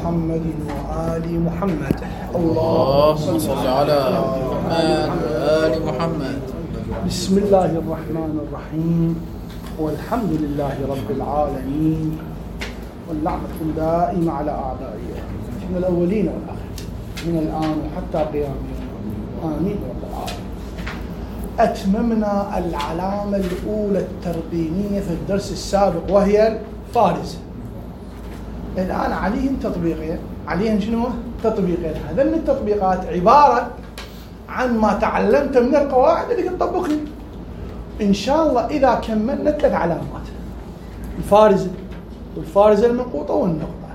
محمد وآل محمد. اللهم صل على محمد وآل محمد. بسم الله الرحمن الرحيم، والحمد لله رب العالمين، واللعنة الدائمة على أعدائه من الأولين والآخرين من الآن وحتى قيام يوم. آمين رب العالمين. أتممنا العلامة الأولى الترقيمية في الدرس السابق وهي الفارزة. الآن عليهم تطبيقين. عليهم شنو؟ تطبيقين. هذين التطبيقات عبارة عن ما تعلمت من القواعد اللي تطبقها إن شاء الله. إذا كملنا 3 علامات: الفارزة والفارزة المنقوطة والنقطة.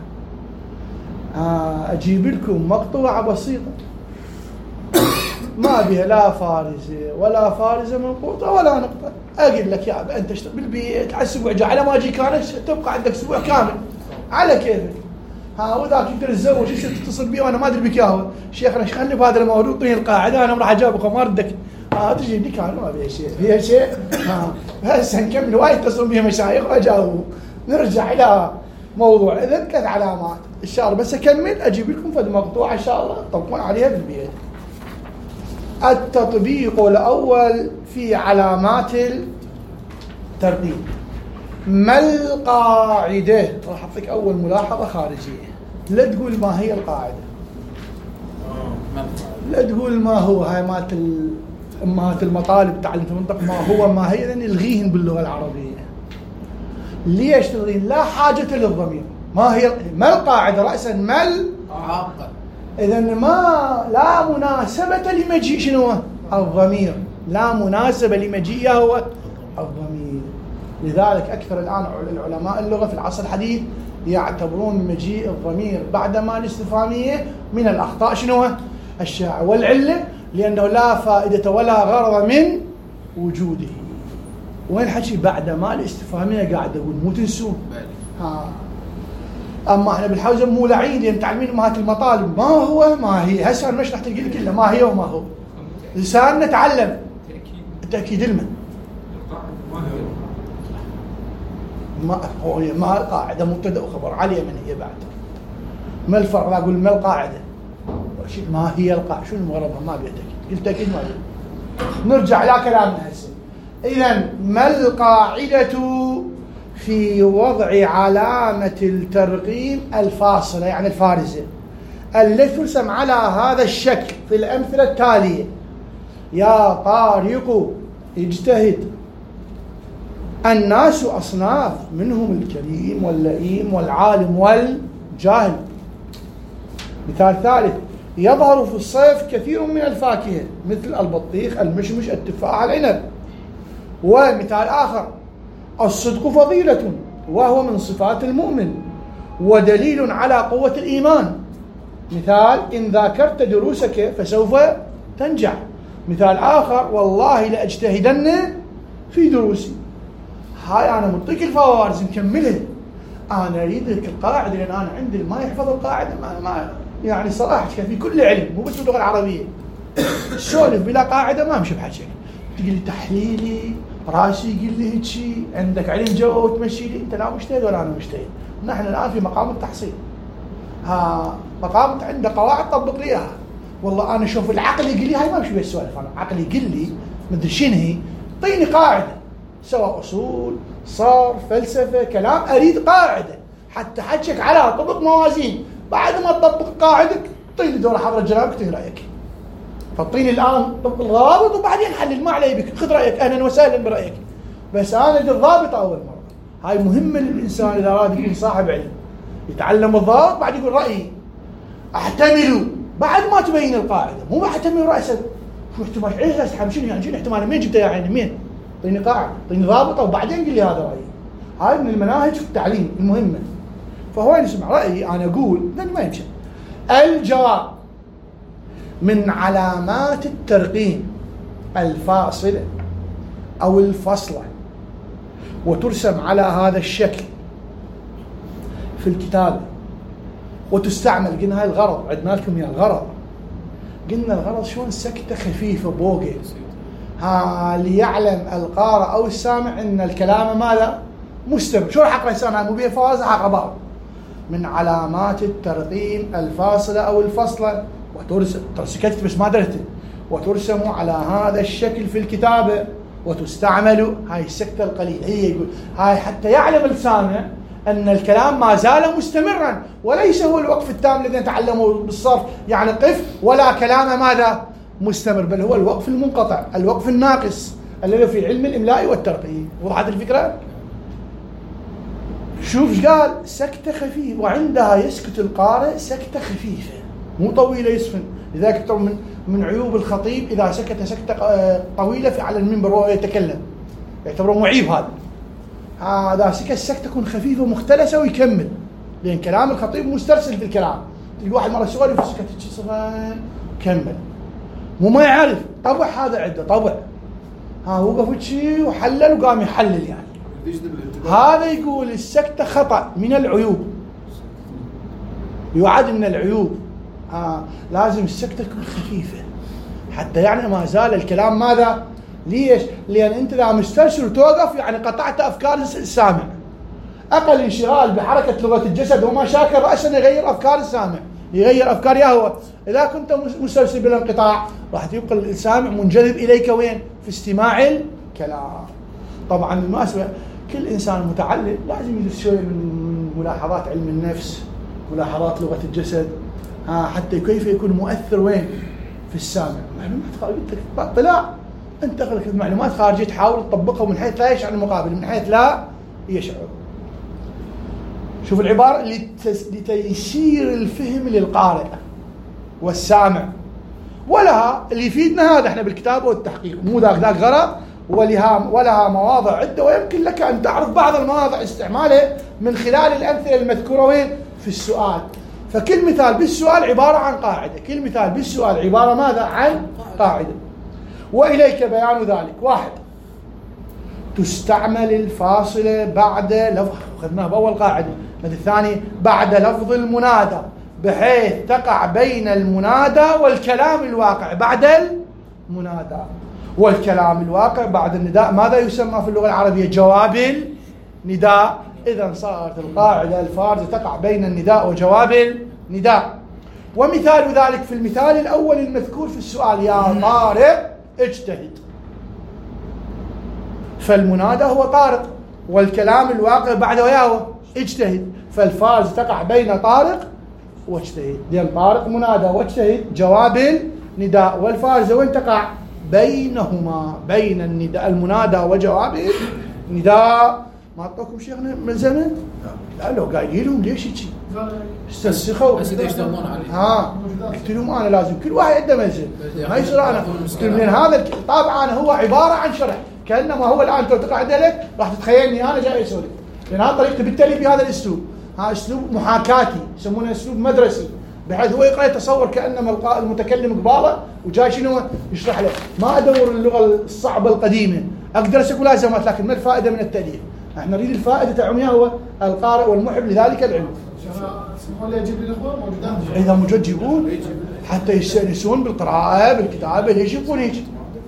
أجيب لكم مقطوعة بسيطة ما بها لا فارزة ولا فارزة منقوطة ولا نقطة. أقول لك يا أبا أنت اشتغل بالبيت على الأسبوع الجاي، على ما أجيك أنا تبقى عندك أسبوع كامل على كيفك. وذاك يقدر يتزوج تتصل بي وأنا ما أدري بك ياهو شيخنا خلني بهذا الموضوع طين القاعدة أنا راح أجاوبك وما ردك. تجي لي كان ما فيها شيء فيها شيء. هسه نكمل وايد يتصلون بي مشايخ وأجاوب. نرجع إلى موضوع. إذا 3 علامات إن شاء الله، بس أكمل أجيب لكم فد مقطوعة إن شاء الله تطبقون عليها بالبيت. التطبيق الأول في علامات الترقيم. ما القاعدة؟ راح أعطيك أول ملاحظة خارجية. لا تقول ما هي القاعدة، لا تقول ما هو. هاي مالت المطالب تعلم في منطق ما هو ما هي، لأن الغيهن باللغة العربية. ليش تلغين؟ لا حاجة للضمير. ما هي ما القاعدة؟ رأسا ما العاقل. إذن ما لا مناسبة لمجيء شنو؟ الضمير. لا مناسبة لمجيئه هو الضمير. لذلك أكثر الآن العلماء اللغة في العصر الحديث يعتبرون مجيء الضمير بعد ما الاستفهامية من الأخطاء شنو؟ الشائعة. والعلة لأنه لا فائدة ولا غرض من وجوده. وين حكي بعد ما الاستفهامية؟ قاعد أقول مو تنسون. أما احنا بالحوزة مولعين لأن تعلمين أمهات المطالب ما هو ما هي. هسه أنا مش رح تلقي لك إلا ما هي وما هو. لساننا تعلم التأكيد المن ما القاعدة مبتدأ وخبر عليه من هي بعد. ما الفرق؟ لا أقول ما القاعدة ما هي القاعدة. شو المغربة؟ ما بيتأكيد. قلت أكيد ما بيتأكيد. نرجع إلى كلامنا هسه. إذن ما القاعدة في وضع علامة الترقيم الفاصلة يعني الفارزة التي ترسم على هذا الشكل في الأمثلة التالية: يا طارق اجتهد. الناس أصناف، منهم الكريم واللئيم والعالم والجاهل. مثال ثالث: يظهر في الصيف كثير من الفاكهة مثل البطيخ، المشمش، التفاح، العنب. ومثال آخر: الصدق فضيلة وهو من صفات المؤمن ودليل على قوة الإيمان. مثال: إن ذاكرت دروسك فسوف تنجح. مثال آخر: والله لأجتهدن في دروسي. هاي أنا منطيك الفوارز مكملها. أنا أريد لك القاعدة لأن أنا عندي ما يحفظ القاعدة ما يعني صراحة في كل علم مو بس باللغة العربية. السولف بلا قاعدة ما مشي بحكي. تقول لي تحليلي راسي يقول لي هيك شيء، عندك علم جو وتمشي لي. انت لا مجتهد ولا انا مجتهد. نحن الان في مقام التحصيل. مقام عنده قواعد طبق لي اياها. والله انا شوف العقل يقول لي هاي ما مشي بالسوالف. انا عقلي يقول لي مدري شنو هي، اعطيني قاعده سواء اصول صار فلسفه كلام. اريد قاعده حتى حكيك على طبق موازين. بعد ما تطبق قاعدك اعطيني دوره حضره جنابك اعطيني رايك. فاعطيني الان طبق الضابط وبعدين حلل ما علي بك. خذ رايك اهلا وسهلا برايك. بس انا اريد الضابط اول مره. هاي مهمه للانسان اذا اراد يكون صاحب علم. يتعلم الضابط بعد يقول رايي. احتمل بعد ما تبين القاعده. مو احتمل راسا شو احتمال ايش اسحب شنو يعني شنو احتمال مين جبته يعني منين؟ اعطيني قاعده اعطيني ضابطه وبعدين قل لي هذا رايي. هاي من المناهج في التعليم المهمه. فهو يسمع رايي انا اقول ما يمشي. الجواب: من علامات الترقيم الفاصلة أو الفصلة، وترسم على هذا الشكل في الكتابة وتستعمل. قلنا هاي الغرض عدنا لكم يا الغرض. قلنا الغرض شلون سكتة خفيفة بوقة ليعلم القارئ أو السامع أن الكلام ماذا؟ مستمر. شو راح أقرأ إنسان مو بيه فواز حق بعض. من علامات الترقيم الفاصلة أو الفصلة، سكتت بس ما درت، وترسم على هذا الشكل في الكتابة وتستعمل. هاي السكتة القليلية، يقول هاي حتى يعلم السامع أن الكلام ما زال مستمرا، وليس هو الوقف التام الذي نتعلمه بالصرف، يعني قف ولا كلام ماذا مستمر، بل هو الوقف المنقطع، الوقف الناقص الذي في علم الإملاء والترقيم. وضحت الفكرة؟ شوف قال سكتة خفيفة، وعندها يسكت القارئ سكتة خفيفة مو طويلة يسفن. لذلك من عيوب الخطيب إذا سكت سكتة طويلة على المنبر وهو يتكلم يعتبره معيب. هذا سكت سكتة تكون خفيفة مختلسة ويكمل، لأن كلام الخطيب مسترسل في الكلام. تلقى واحد مرة سؤال في سكت صفان كمل، مو ما يعرف طبع، هذا عنده طبع، وقف شيء وحلل وقام يحلل يعني. هذا يقول السكتة خطأ من العيوب، يعد من العيوب. لازم السكتة تكون خفيفة حتى يعني ما زال الكلام ماذا. ليش؟ لأن أنت إذا مسترسل وتوقف يعني قطعت أفكار السامع. أقل انشغال بحركة لغة الجسد وما شاكر رأسا يغير أفكار السامع، يغير أفكار يهوى. إذا كنت مسترسل بالانقطاع راح يبقى السامع منجذب إليك وين؟ في استماع الكلام. طبعا بالمناسبة كل إنسان متعلم لازم يدرس شوية من ملاحظات علم النفس، ملاحظات لغة الجسد، حتى كيف يكون مؤثر وين؟ في السامع. معلومات خارجية اطلاع، انت لك معلومات خارجية تحاول تطبقها من حيث لا يشعر المقابل، من حيث لا يشعر. شوف العبارة لتيسير الفهم للقارئ والسامع، ولها اللي يفيدنا هذا احنا بالكتابة والتحقيق، مو ذاك غرض، ولها مواضع عدة، ويمكن لك أن تعرف بعض المواضع استعمالها من خلال الأمثلة المذكورة وين؟ في السؤال. فكل مثال بالسؤال عبارة عن قاعدة، كل مثال بالسؤال عبارة ماذا؟ عن قاعدة. وإليك بيان ذلك. 1. تستعمل الفاصلة بعد لفظ، أخذناها بأول قاعدة. الثاني بعد لفظ المنادى بحيث تقع بين المنادى والكلام الواقع بعد المنادى، والكلام الواقع بعد النداء ماذا يسمى في اللغة العربية؟ جواب النداء. إذا صارت القاعدة الفارزة تقع بين النداء وجواب النداء. ومثال ذلك في المثال الأول المذكور في السؤال: يا طارق اجتهد. فالمنادى هو طارق، والكلام الواقع بعده ياهو اجتهد، فالفارزة تقع بين طارق واجتهد، لأن طارق منادى واجتهد جواب النداء، والفارزة وين تقع؟ بينهما، بين النداء المنادى وجواب النداء. ما أعطوكم شيخنا من زمن؟ لا لو قايلين لهم ليش هيك؟ استنسخوا بس يشتغلون عليه. قلت لهم أنا لازم كل واحد عنده منزل، ما يصير أنا من هذا طبعا هو عبارة عن شرح، كأنما هو الآن تو تقعد لك راح تتخيلني أنا جاي أسولف، لأن هذا طريقته بالتالي بهذا الأسلوب، أسلوب محاكاتي يسمونه أسلوب مدرسي، بحيث هو يقرأ يتصور كأنما المتكلم قباله وجاي شنو يشرح له. ما أدور اللغة الصعبة القديمة، أقدر أقول لازمات، لكن ما الفائدة من التأليف؟ احنا نريد الفائدة تعميها هو القارئ والمحب لذلك العلم. اسمحوا لي اجيب لي الاخوان موجودين اذا موجود جيبون حتى يستانسون بالقراءة بالكتابة، ليش يبقون هيك؟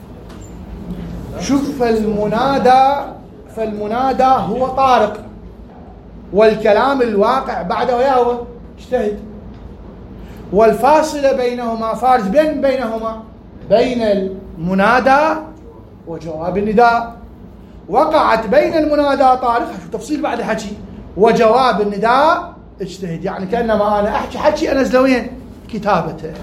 شوف فالمنادى هو طارق، والكلام الواقع بعده ياهو اجتهد، والفاصلة بينهما فارز بينهما بين المنادى وجواب النداء. وقعت بين المنادى طارق، شوف تفصيل بعد حكي، وجواب النداء اجتهد، يعني كأنما أنا أحكي حكي أنزله وين؟ كتابته.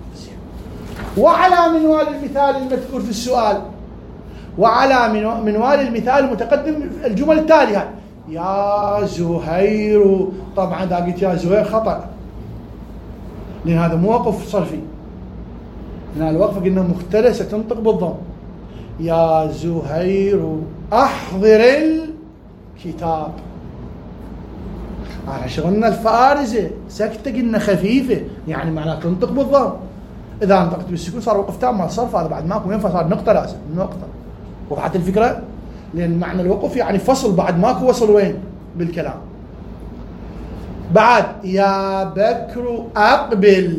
وعلى منوال المثال المذكور في السؤال، وعلى منوال المثال المتقدم الجمل التالية: يا زهير. طبعا إذا قلت يا زهير خطأ، لأن هذا مو وقف صرفي، لأن الوقفة قلنا مختلسة تنطق بالضم. يا زهير أحضر الكتاب. على شغلنا الفارزة سكتة قلنا خفيفة، يعني معناها تنطق بالضم. إذا انطقت بالسكون صار وقف تام مال صرف، هذا بعد ماكو ينفع، صار نقطة لازم نقطة. وضحت الفكرة؟ لأن معنى الوقف يعني فصل، بعد ماكو وصل وين بالكلام. بعد يا بكر أقبل،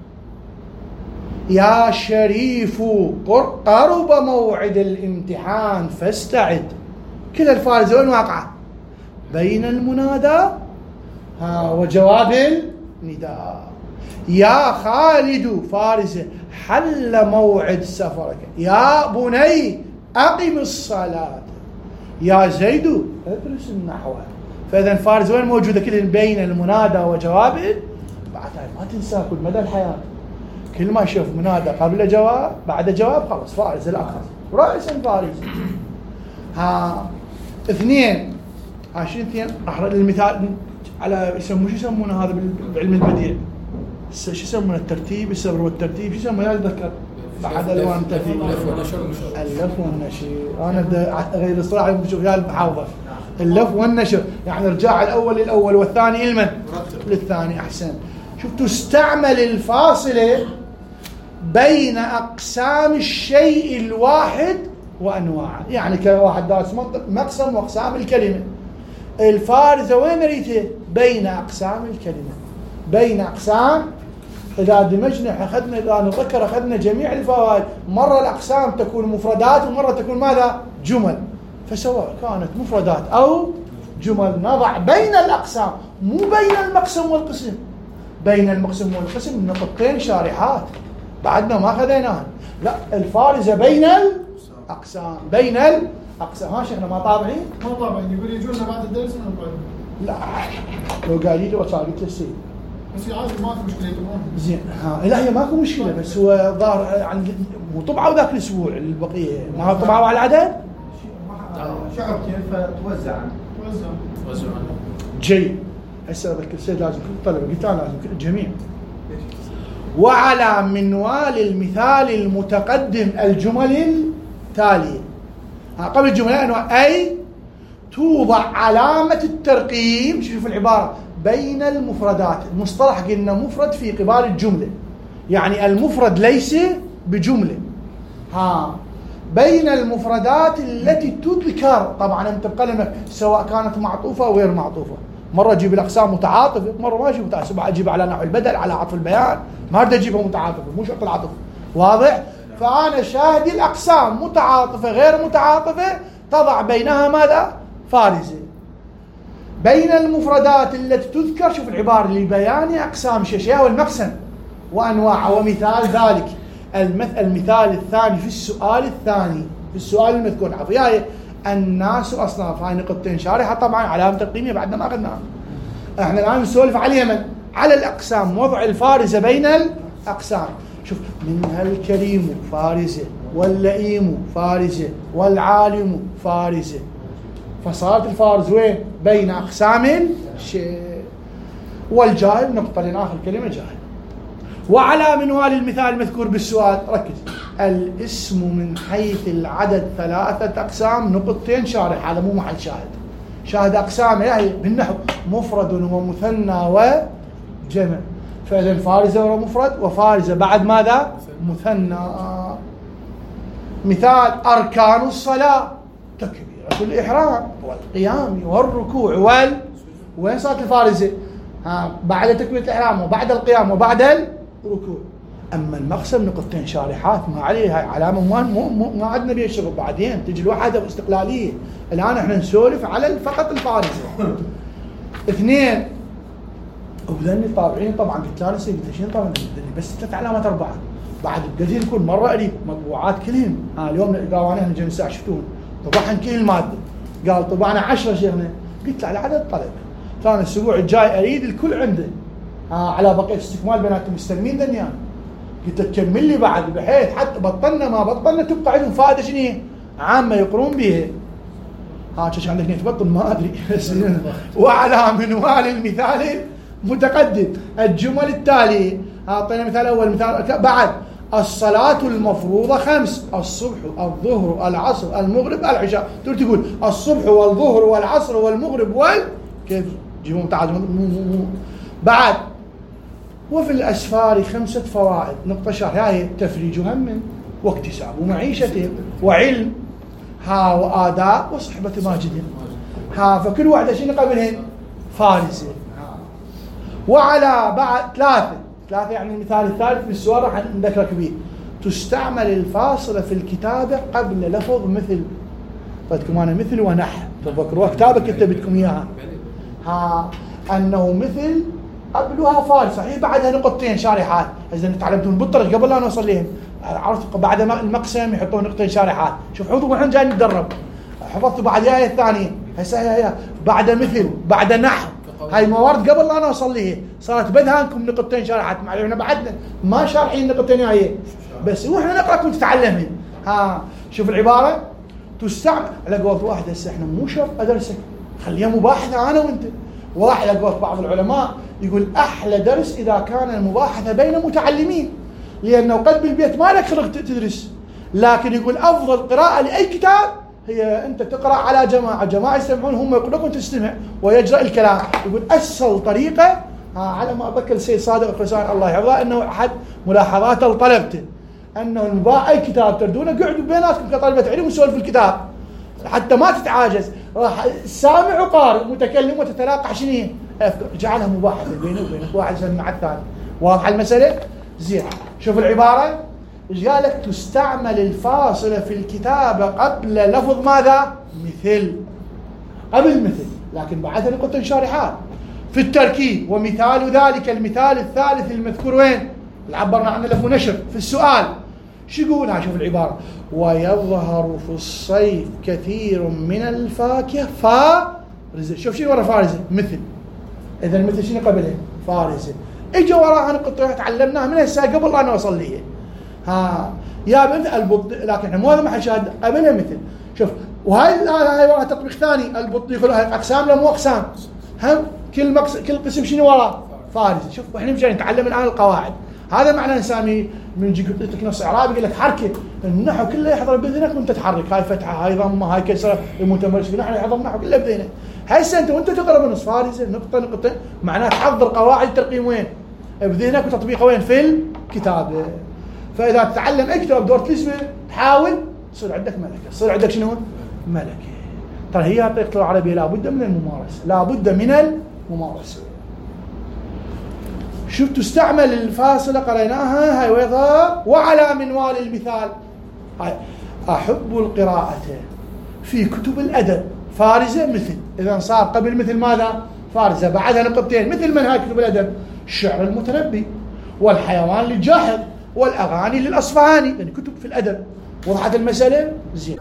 يا شريف قرب موعد الامتحان فاستعد. كل الفارزة وين واقعة؟ بين المنادى وجواب النداء. يا خالد فارس حل موعد سفرك، يا بني أقم الصلاة، يا زيد ادرس النحو. فإذا فارس وين موجودة؟ كل بين المنادى وجواب بعدها ما تنسى كل مدى الحياة، كل ما يشوف منادى قبل جواب بعد جواب خلاص فارس الأكثر رئيسا فارس. اثنين شنو اثنين؟ راح المثال على شو يسمونه هذا بعلم البديع، شو يسمونه الترتيب، السبر والترتيب، شو يسمونه؟ اتذكر بعد الوان الترتيب، اللف والنشر. انا غير الصراحه بشوف هذا المحافظه، اللف والنشر يعني ارجاع الاول للاول والثاني لمن؟ للثاني. احسن. شوف تستعمل الفاصله بين اقسام الشيء الواحد وانواعه، يعني كواحد دارس منطق مقسم واقسام الكلمه. الفارزه وين ريته؟ بين اقسام الكلمه، بين اقسام. اذا دمجنا اخذنا، اذا نذكر اخذنا جميع الفوائد، مره الاقسام تكون مفردات ومره تكون ماذا؟ جمل. فسواء كانت مفردات او جمل نضع بين الاقسام، مو بين المقسم والقسم. بين المقسم والقسم نقطتين شارحات بعدنا ما اخذناها. لا، الفارزه بين الاقسام، بين الاقسام. شيخنا ما طابعين؟ ما طابعين، يقول يجونا بعد الدرس من القادم. لا لو قال لي وصارت للسيد بس عادي ما في مشكله يطبعون. زين. لا هي ماكو مشكله، بس هو ظاهر يعني مو طبعوا ذاك الاسبوع البقيه، ما طبعوا على العدد. شعب كيف توزع جيد. هسه اذكر السيد لازم كل الطلبه، قلت انا لازم كل الجميع. وعلى منوال المثال المتقدم الجمل التاليه. قبل الجمله انواع، اي توضع علامه الترقيم. شوف العباره بين المفردات. المصطلح قلنا مفرد في قبال الجمله، يعني المفرد ليس بجمله. بين المفردات التي تذكر. طبعا انت بقلمك سواء كانت معطوفه او غير معطوفه، مره اجيب الاقسام متعاطفه، مره ما اجيب متعاطفه، اجيب على نحو البدل، على عطف البيان، ما اريد اجيبها متعاطفه، مو شرط العطف. واضح؟ فانا شاهدي الاقسام متعاطفه غير متعاطفه تضع بينها ماذا؟ فارزه. بين المفردات التي تذكر. شوف العباره لبيان اقسام الشيء والمقسم وانواعه. ومثال ذلك المثال الثاني في السؤال الثاني، في السؤال المذكور. عفوا الناس اصناف. هاي نقطتين شارحه طبعا علامه تقييميه بعدنا ما اخذناها. احنا الان نسولف على اليمن، على الاقسام، وضع الفارزه بين الاقسام. شوف، منها الكريم فارزه، واللئيم فارزه، والعالم فارزه. فصارت الفارز وين؟ بين اقسام الشيء. والجاهل نقطه لين اخر كلمه جاهل. وعلى منوال المثال المذكور بالسؤال، ركز، الاسم من حيث العدد 3 أقسام، نقطتين شارح، هذا مو محل شاهد. شاهد أقسام يعني بالنحو مفرد ومثنى وجمع. فإذا فارزة ومفرد، وفارزة بعد ماذا؟ مثنى. مثال أركان الصلاة: تكبيرة الإحرام والقيام والركوع وين صارت الفارزة؟ بعد تكبيرة الإحرام وبعد القيام وبعد الركوع. أما المقسم نقطتين شارحات ما عليه، هاي علامة ما عندنا بيها شغل، بعدين تجي الوحدة واستقلالية. الآن احنا نسولف على فقط الفارزة. 2 وذني طابعين طبعا قلت لا نسي، قلت شنو طبعا بس 3 علامات 4 بعد بدين كل مرة قريب مطبوعات كلهم. اليوم قالوا احنا جاي الساعة شفتون طبعا كل المادة، قال طبعنا 10 شيخنا، قلت على عدد الطلبة. ثاني الاسبوع الجاي اريد الكل عنده على بقية استكمال بنات المستلمين دنيان. قلت تكمل لي بعد بحيث حتى بطلنا ما بطلنا تبقى عندهم فائدة شنو عامة يقرون بها. شو عندك نتبطل ما ادري. وعلى منوال المثال متقدم الجمل التالية. اعطينا مثال اول. مثال بعد الصلاة المفروضة 5: الصبح، الظهر، العصر، المغرب، العشاء. تقول الصبح والظهر والعصر والمغرب كيف جيبوا متعادل. بعد وفي الأسفار 5 فوائد. نقطة شرح هي تفريج هم واكتساب معيشة وعلم وآداء وصحبة ماجد. فكل واحدة شنو قبلهن؟ فارزة. وعلى بعد 3 يعني المثال الثالث في السؤال راح نذكرك به. تستعمل الفاصلة في الكتابة قبل لفظ مثل. بدكم أنا مثل ونحو تذكروا كتابك كتبتكم إياها. أنه مثل قبلها فارس صحيح بعدها نقطتين شارحات. إذا تعلمتون بالطريق قبل لا نوصل لهم عرفت بعد المقسم يحطون نقطتين شارحات. شوف حفظوا وإحنا جايين نتدرب حفظتوا بعد الآية الثانية هسه هي بعد مثل بعد نحو هاي موارد قبل لا نوصل لها صارت بذهنكم نقطتين شارحات معلومة بعدنا ما شارحين نقطتين هاي بس واحنا نقرأ كنت تتعلمين. ها شوف العبارة تستعمل على قولة واحد هسه احنا مو شرط أدرسك خليها مباحثة أنا وأنت. واحد على قولة بعض العلماء يقول أحلى درس إذا كان المباحثة بين متعلمين لأنه قد بالبيت ما لك خلق تدرس لكن يقول أفضل قراءة لأي كتاب هي أنت تقرأ على جماعة يستمعون هم يقولون وأنت تستمع ويجرأ الكلام. يقول أسهل طريقة على ما أتذكر السيد صادق الخرسان الله يحفظه أنه أحد ملاحظاته لطلبته أنه أي كتاب تردونه قعدوا بيناتكم كطلبة علم وسولف الكتاب حتى ما تتعاجز راح سامع وقارئ متكلم وتتلاقى شنو جعلها مباحثة بينه وبينك واحد مع الثاني. واضحة المسألة؟ زين شوف العبارة ايش قال لك تستعمل الفاصلة في الكتابة قبل لفظ ماذا؟ مثل قبل مثل لكن بعدها نقطة شارحات في التركيب ومثال ذلك المثال الثالث المذكور وين؟ اللي عبرنا عنه لفظ نشر في السؤال شو يقولها شوف العبارة ويظهر في الصيف كثير من الفاكهة فارزة. شوف شنو ورا فارزة مثل إذا المثل شنو قبلها؟ فارزة. إجا وراها نقطة تعلمناها من هسه قبل لا نوصل ليه. ها يا بنت لكن احنا مو هذا ما حشاهد قبلها مثل. شوف وهاي وراها تطبيق ثاني البطيخ له اقسام لا مو اقسام هم كل قسم شنو وراه فارزة. شوف واحنا مش نتعلم الان القواعد هذا معنى نسميه من يجي لك نص اعرابي يقول لك حركه النحو كله يحضر بذهنك وانت تحرك هاي فتحه هاي ضمه هاي كسره المتمرس في نحو يحضر النحو كله بذهنك. هسه انت وانت تقرا بنص فارزة نقطه نقطه معناه تحضر قواعد الترقيم وين؟ بذهنك وتطبيقها وين؟ في الكتاب. فإذا تتعلم أي كتاب دور تلزمه تحاول تصير عندك ملكة تصير عندك شنو؟ ملكة. ترى هي طريقة العربية لابد من الممارسة لابد من الممارسة. شوف تستعمل الفاصلة قريناها هاي ويظهر وعلى منوال المثال هاي أحب القراءة في كتب الأدب فارزة مثل إذا صار قبل مثل ماذا؟ فارزة بعدها نقطتين مثل من هاي كتب الأدب الشعر المتنبي والحيوان للجاحظ والأغاني للأصفهاني يعني كتب في الأدب. وضحت المسألة؟ زين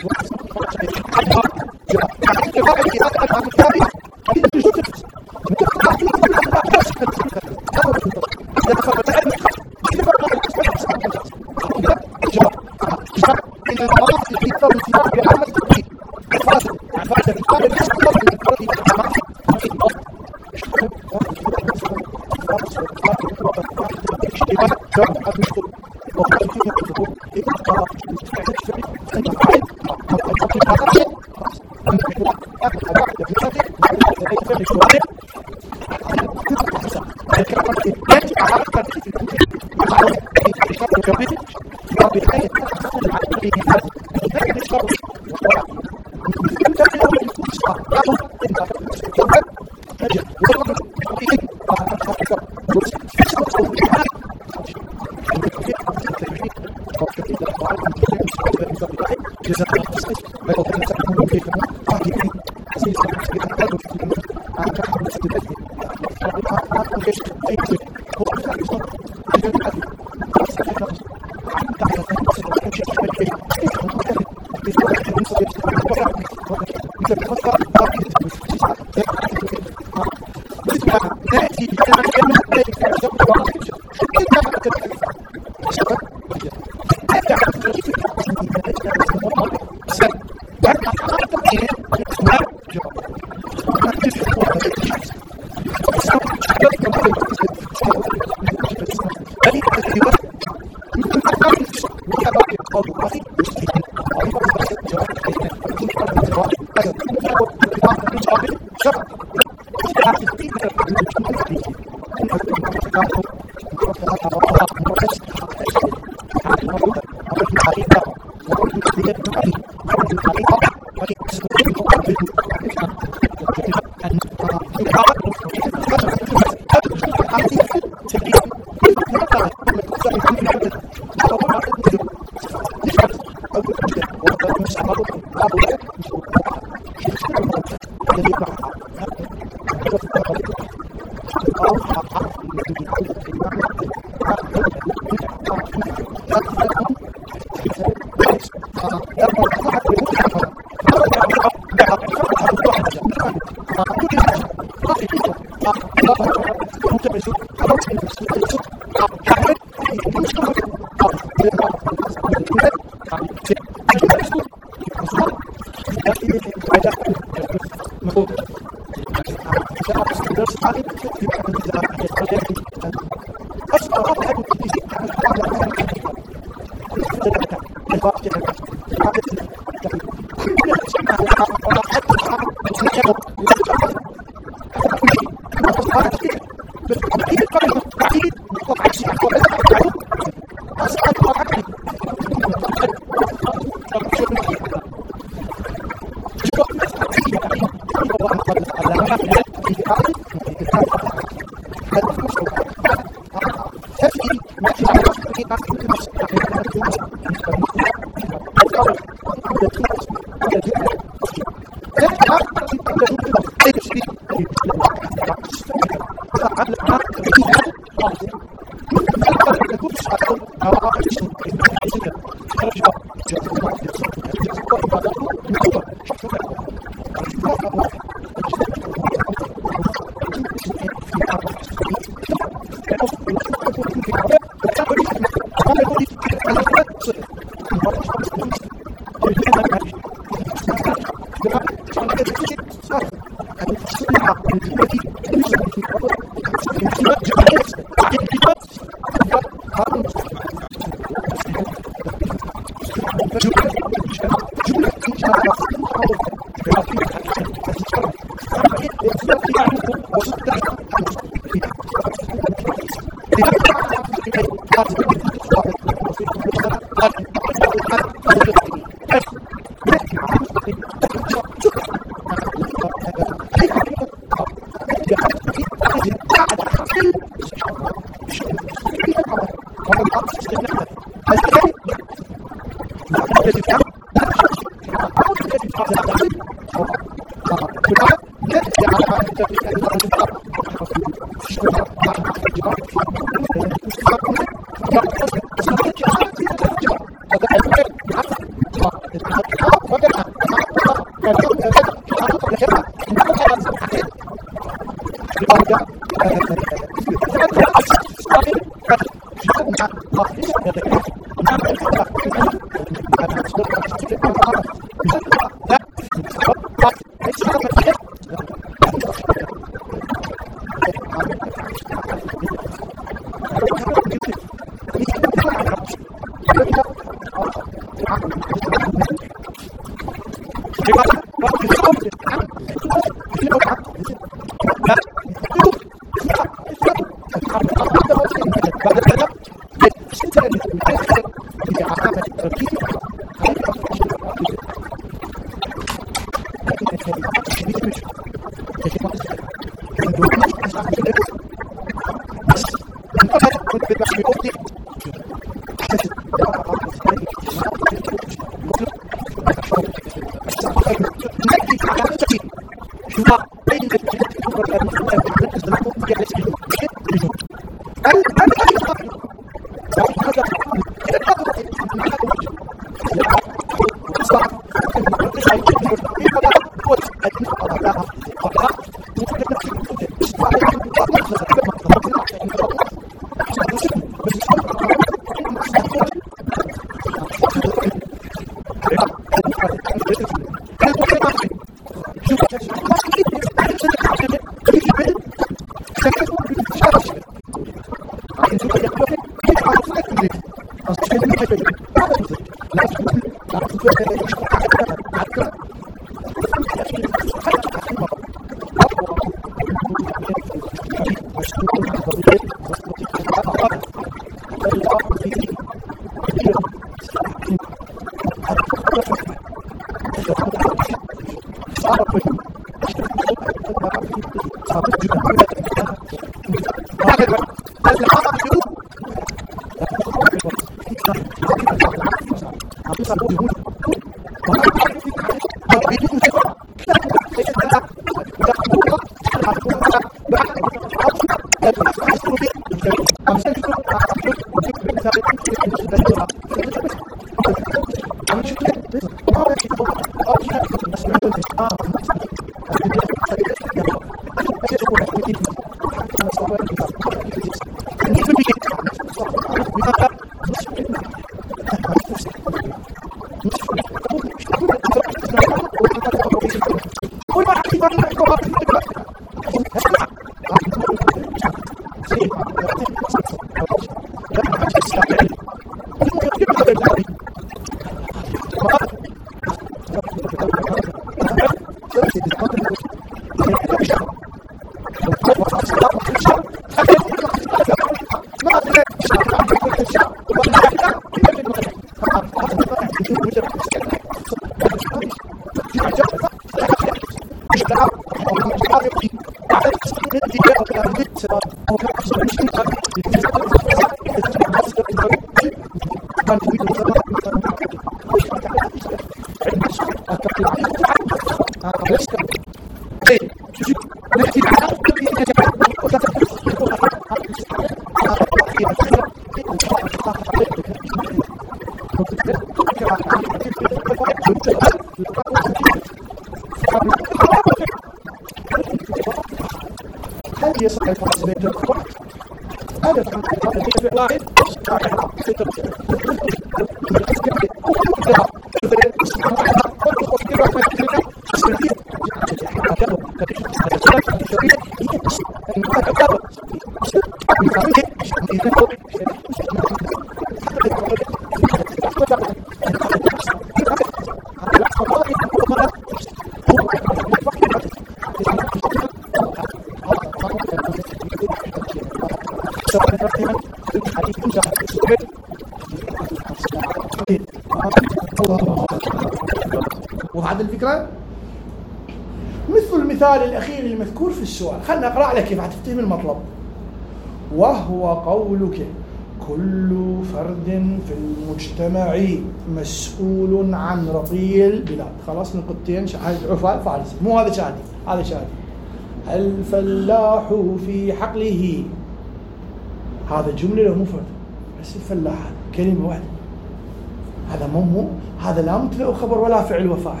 وهذا الفكرة مثل المثال الأخير المذكور في السؤال. خلنا أقرأ لك كيف هتفتهم المطلب. وهو قولك كل فرد في المجتمع مسؤول عن رقي البلاد. خلاص نقطتين عفاء فارسي، مو هذا شادي، هذا شادي. الفلاح في حقله، هذا جملة له مفرد، بس الفلاح كلمة واحدة. هذا مو هذا لا مبتدأ وخبر ولا فعل وفاعل،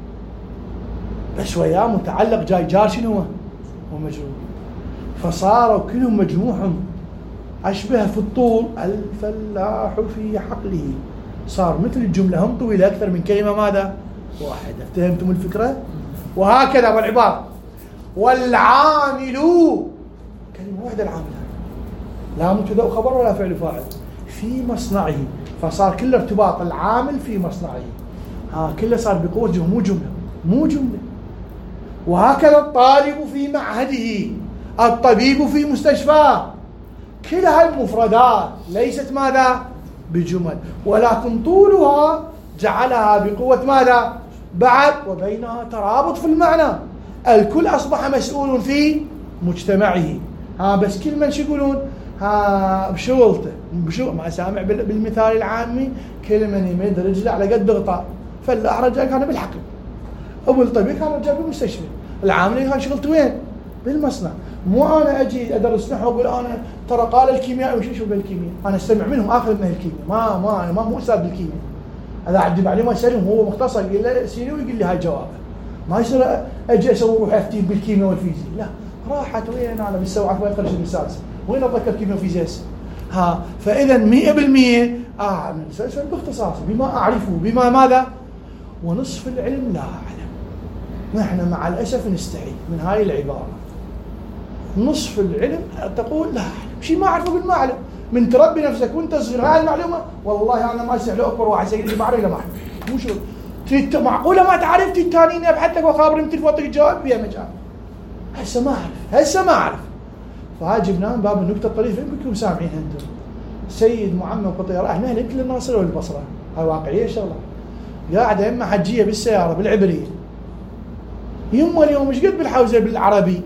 بس وياه متعلق جاي جار شنو هو ومجرور، فصاروا كلهم مجموعهم أشبه في الطول. الفلاح في حقله صار مثل الجملة هم طويلة أكثر من كلمة ماذا واحدة. فهمتم الفكرة؟ وهكذا والعبارة والعامل كلمة واحدة، العامل لا مبتدأ وخبر ولا فعل وفاعل في مصنعه، فصار كل ارتباط العامل في مصنعه. كله صار بقوة جملة مو جملة. وهكذا الطالب في معهده، الطبيب في مستشفاه، كل هالمفردات ليست ماذا بجمل، ولكن طولها جعلها بقوة ماذا بعد، وبينها ترابط في المعنى. الكل أصبح مسؤول في مجتمعه. بس كل من شو يقولون بشغلته ما سامع بالمثال العامي، كل من يمد رجله على قد غطاء. فاللاح رجال كان بالحقل، ابو الطبيب كان رجال بالمستشفى، العامل كان شغلته وين؟ بالمصنع. مو انا اجي ادرس نحو واقول انا ترى قال الكيمياء وش شو بالكيمياء، انا استمع منهم اخذ من الكيمياء. ما انا مو استاذ بالكيمياء. اذا عندي معلومه اسالهم، هو مختصر يقول له سيني ويقول لي هاي جوابه. ما يصير اجي اسوي روحي افتي بالكيمياء والفيزياء، لا راحت وين انا بالسوعه وين خرج الرسالة وين اتذكر كيمياء وفيزياء. فاذا 100% اعمل مسلسل باختصاص بما اعرفه بما ماذا، ونصف العلم لا اعلم. نحن مع الاسف نستحي من هاي العباره. نصف العلم تقول لا اعلم شيء ما اعرفه بالما اعلم. من تربي نفسك وانت صغير هاي المعلومه، والله انا ما اسمح له اكبر واحد يقول لي ما اعرف ولا ما اعرف. مو شغل تريد معقوله ما تعرف الثانيين ابحث لك واخابر من تلفونك الجواب بيها مجال. هسه ما اعرف. فهاي جبناه من باب النكته الطريفه، يمكن كلكم سامعين انتم. سيد معمم قطير احنا هناك للناصر والبصره، هاي واقعيه شغله. قاعده يمه حجيه بالسياره بالعبريه، يمه اليوم ايش قد بالحوزه بالعربي؟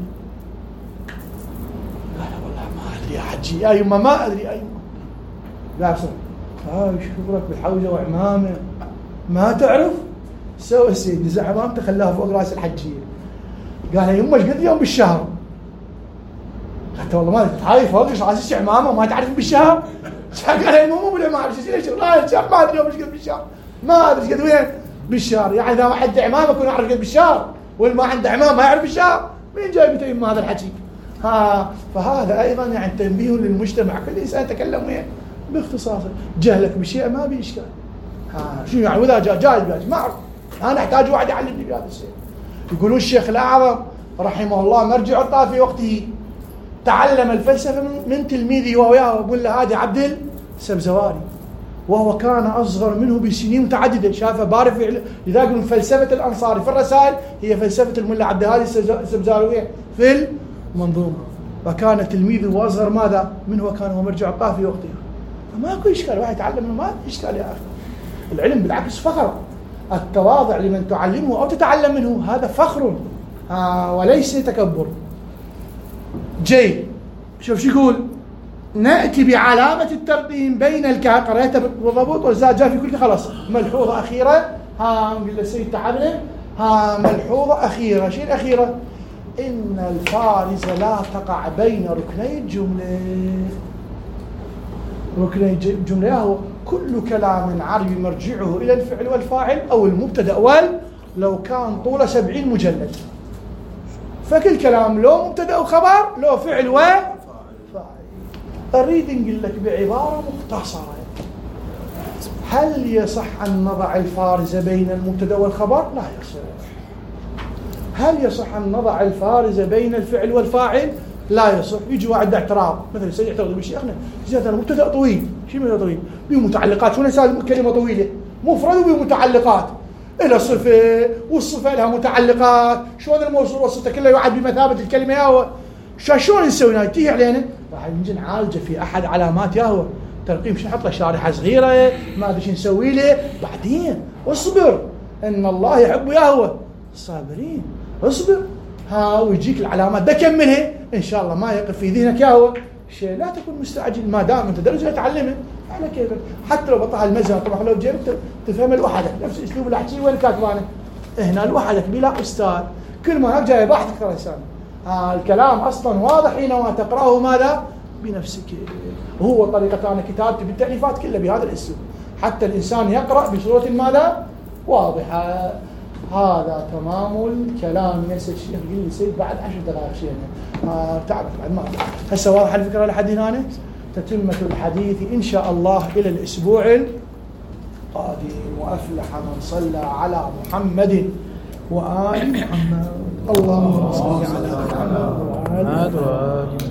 قال والله ما ادري يا حجي يا يمه ما ادري يا يمه. لا بصر هاي شكرك بالحوزه وعمامه ما تعرف؟ سوى السيد نزع عمامته خلاها فوق راس الحجيه. قال يمه ايش قد يوم بالشهر؟ قلت والله ما ادري هاي فوق راسي عمامه ما تعرف بالشهر؟ قال هي مو ولا ما اعرف ايش ليش ما ادري يوم ايش قد بالشهر، ما ادري ايش قد وين بالشهر. يعني اذا ما عنده عمامه يكون يعرف قد بالشهر، واللي ما عنده عمامه ما يعرف بالشهر، مين جايب يتم هذا الحكي؟ فهذا ايضا يعني تنبيه للمجتمع، كل انسان يتكلم وين باختصاص. جهلك بشيء ما بي اشكال. شو يعني واذا جاي ما اعرف، انا احتاج واحد يعلمني بهذا الشيء. يقولون الشيخ الاعظم رحمه الله مرجع الطاف في وقته تعلم الفلسفه من تلميذه وياه، يقول له هذا عبد السبزواري، وهو كان اصغر منه بسنين متعدده. شافه بارع في، لذا يقولون فلسفه الانصاري في الرسائل هي فلسفه الملا عبد الهادي السبزواري في المنظومه. وكان تلميذه واصغر ماذا منه، وكان هو مرجع الطاف في وقته. فماكو اشكال واحد يتعلم منه، ما اشكال يا اخي. العلم بالعكس فخر. التواضع لمن تعلمه او تتعلم منه هذا فخر وليس تكبر. جيد. شوف شو يقول، نأتي بعلامة الترقيم بين الكاف، قرأتها بالضبط والزاد جاء في كل خلاص. ملحوظة أخيرة ها نقول له سيد تعبنا. ها ملحوظة أخيرة. شيء الأخيرة؟ إن الفارز لا تقع بين ركني الجملة. ركني الجملة هو كل كلام عربي مرجعه إلى الفعل والفاعل أو المبتدأ لو كان طوله 70 مجلد. فكل كلام له مبتدأ وخبر، له فعل وفاعل. أريد نقول لك بعبارة مختصرة، هل يصح أن نضع الفارز بين المبتدأ والخبر؟ لا يصح. هل يصح أن نضع الفارز بين الفعل والفاعل؟ لا يصح. يجي واحد اعتراض مثلا سيد اعتراض بشيخنا زياد أنا مبتدأ طويل. شو مبتدأ طويل؟ بيه متعلقات. شو نسال كلمة طويلة؟ مفرد وبيه متعلقات. إلى صفة والصفة لها متعلقات. شلون الموصول والصفة كله يوعد بمثابة الكلمة ياهو؟ شلون نسوي هاي؟ تيجي علينا راح نجي نعالجه في أحد علامات ياهو ترقيم. شو نحط له شارحة صغيرة ما أدري شو نسوي له بعدين. اصبر إن الله يحب ياهو الصابرين. اصبر ها ويجيك العلامات بكملها إن شاء الله. ما يقف في ذهنك ياهو شيء لا تكون مستعجل ما دام أنت درجة تعلمه على كيفك. حتى لو بطها المزرعة طبعا لو جبت تفهم لوحدك نفس أسلوب اللي أحكيه وين كاتبانه هنا لوحدك بلا أستاذ. كل ما جاي بحث أكثر لسان. الكلام أصلا واضح حينما تقرأه ماذا بنفسك. وهو طريقة أنا كتابتي بالتأليفات كلها بهذا الأسلوب حتى الإنسان يقرأ بصورة ماذا واضحة. هذا تمام الكلام. يسأل الشيخ يقول لي سيد بعد 10 دقائق شيء تعرف بعد ما هسه واضح الفكرة لحد هنا. تتمة الحديث إن شاء الله إلى الأسبوع القادم. وأفلح من صلى على محمد وآل محمد. اللهم صل على محمد وآل محمد.